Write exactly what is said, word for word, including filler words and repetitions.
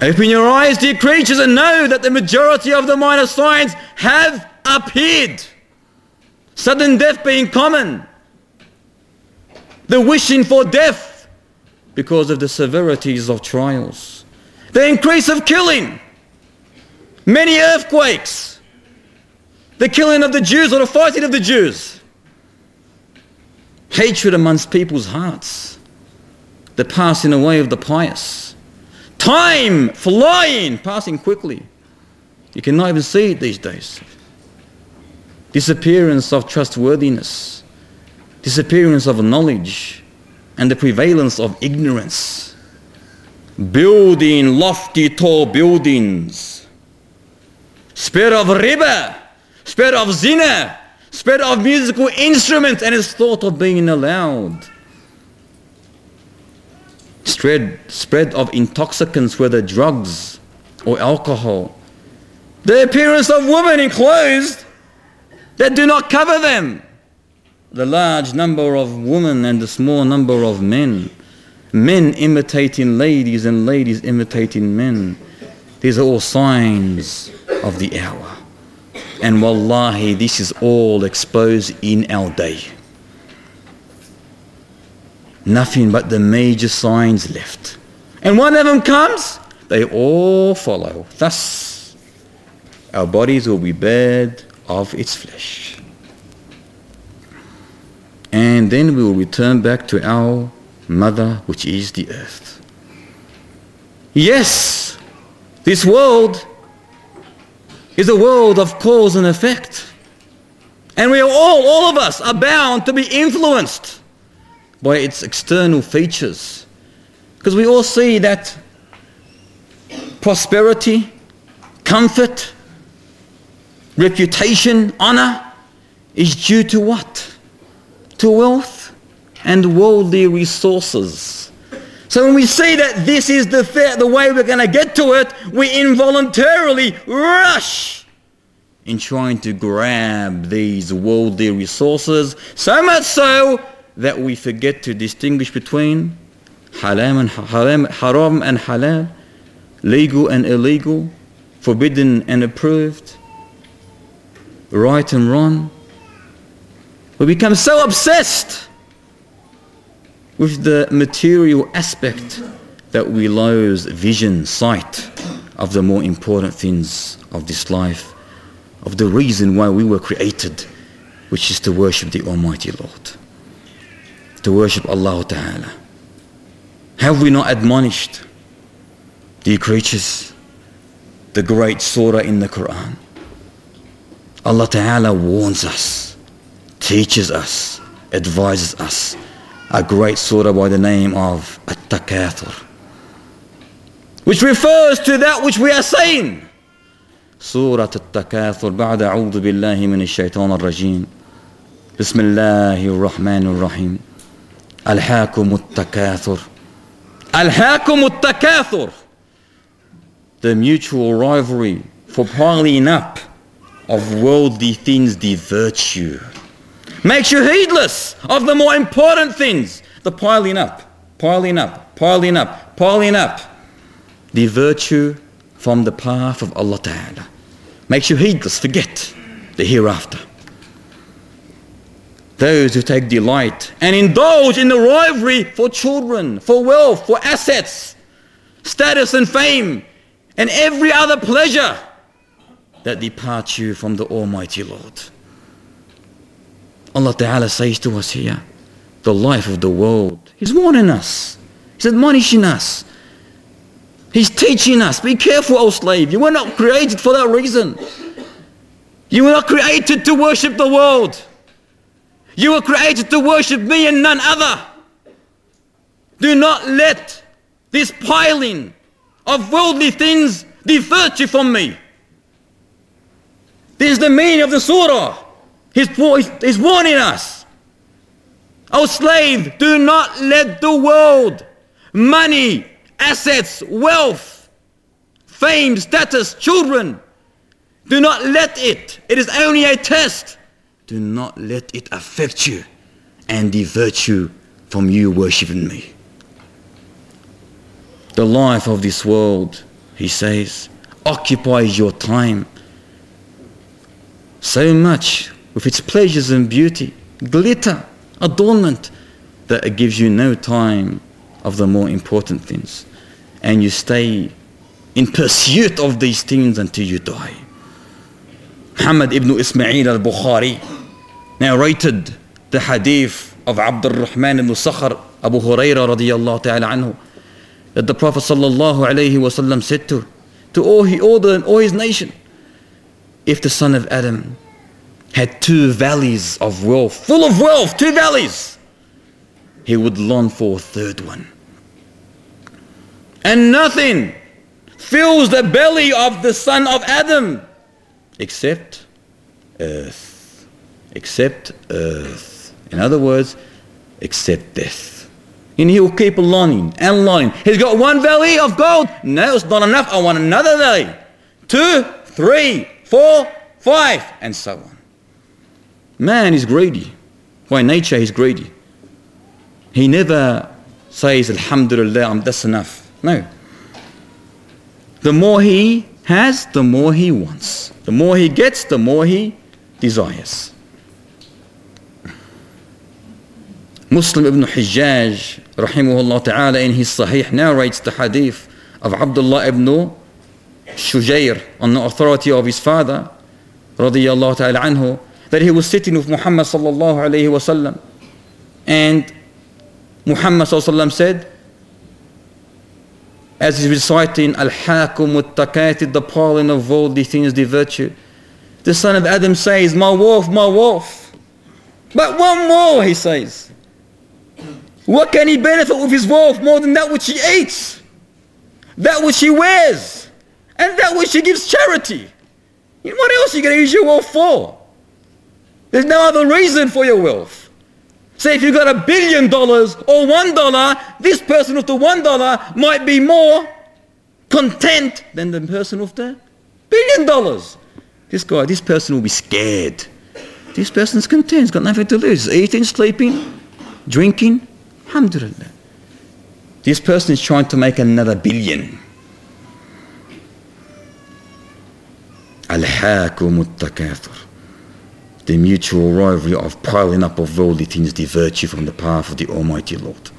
Open your eyes, dear creatures, and know that the majority of the minor signs have appeared. Sudden death being common. The wishing for death because of the severities of trials. The increase of killing. Many earthquakes. The killing of the Jews or the fighting of the Jews. Hatred amongst people's hearts. The passing away of the pious. Time flying, passing quickly. You cannot even see it these days. Disappearance of trustworthiness. Disappearance of knowledge. And the prevalence of ignorance. Building lofty tall buildings. Spread of riba. Spread of zina. Spread of musical instruments, and it's thought of being allowed. Spread, spread of intoxicants, whether drugs or alcohol. The appearance of women in clothes that do not cover them. The large number of women and the small number of men. Men imitating ladies and ladies imitating men. These are all signs of the hour. And wallahi, this is all exposed in our day. Nothing but the major signs left. And one of them comes, they all follow. Thus, our bodies will be bared of its flesh. And then we will return back to our mother, which is the earth. Yes, this world is a world of cause and effect. And we are all, all of us are bound to be influenced by its external features. Because we all see that prosperity, comfort, reputation, honor is due to what? To wealth and worldly resources. So when we see that this is the fair, the way we're going to get to it, we involuntarily rush in trying to grab these worldly resources, so much so that we forget to distinguish between haram and haram, haram and halal, legal and illegal, forbidden and approved, right and wrong. We become so obsessed with the material aspect that we lose vision, sight of the more important things of this life, of the reason why we were created, which is to worship the Almighty Lord, to worship Allah Ta'ala. Have we not admonished, dear creatures, the great surah in the Quran? Allah Ta'ala warns us, teaches us, advises us. A great surah by the name of At-Takathur, which refers to that which we are saying. Surah At-Takathur, ba'da a'udhu billahi min ash-shaytan ar-rajim. Bismillahir Rahmanir Rahim. Alhaakum at-takathur. Alhaakum at-takathur. The mutual rivalry for piling up of worldly things divert you. Makes you heedless of the more important things. The piling up, piling up, piling up, piling up. Divert you from the path of Allah Ta'ala. Makes you heedless, forget the hereafter. Those who take delight and indulge in the rivalry for children, for wealth, for assets, status and fame, and every other pleasure that departs you from the Almighty Lord. Allah Ta'ala says to us here, the life of the world. He's warning us. He's admonishing us. He's teaching us. Be careful, O slave. You were not created for that reason. You were not created to worship the world. You were created to worship me and none other. Do not let this piling of worldly things divert you from me. This is the meaning of the surah. He's, he's warning us. O slave, do not let the world, money, assets, wealth, fame, status, children, do not let it, it is only a test, do not let it affect you and divert you from you worshipping me. The life of this world he says, occupies your time so much with its pleasures and beauty, glitter, adornment, that it gives you no time of the more important things. And you stay in pursuit of these things until you die. Muhammad ibn Ismail al-Bukhari narrated the hadith of Abd al-Rahman ibn Sakhar, Abu Hurairah radiyallahu ta'ala anhu, that the Prophet sallallahu alayhi wa sallam said to, to all, he, all, the, all his nation, if the son of Adam had two valleys of wealth, full of wealth, two valleys, he would long for a third one. And nothing fills the belly of the son of Adam except earth. Except earth. In other words, except death. And he'll keep longing and longing. He's got one valley of gold. No, it's not enough. I want another valley. Two, three, four, five, and so on. Man is greedy. By nature, he's greedy. He never says, Alhamdulillah, that's enough. No. The more he has, the more he wants. The more he gets, the more he desires. Muslim ibn Hajjaj, rahimahullah ta'ala, in his Sahih narrates the hadith of Abdullah ibn Shujayr on the authority of his father, radiyallahu ta'ala anhu, that he was sitting with Muhammad sallallahu alayhi wa sallam, and Muhammad sallallahu alayhi wa sallam said, as he's reciting Al-Hakum Al-Takatid, the piling of worldly things, the virtue, the son of Adam says, my wolf, my wolf. But one more, he says. What can he benefit with his wealth more than that which he eats, that which he wears, and that which he gives charity? You know, what else are you going to use your wealth for? There's no other reason for your wealth. Say if you've got a billion dollars or one dollar, this person with the one dollar might be more content than the person with the billion dollars. This guy, this person will be scared. This person's content, he's got nothing to lose. Eating, sleeping, drinking, alhamdulillah. This person is trying to make another billion. Al-Hakum Al-Takathur. The mutual rivalry of piling up of worldly things, the virtue from the path of the Almighty Lord.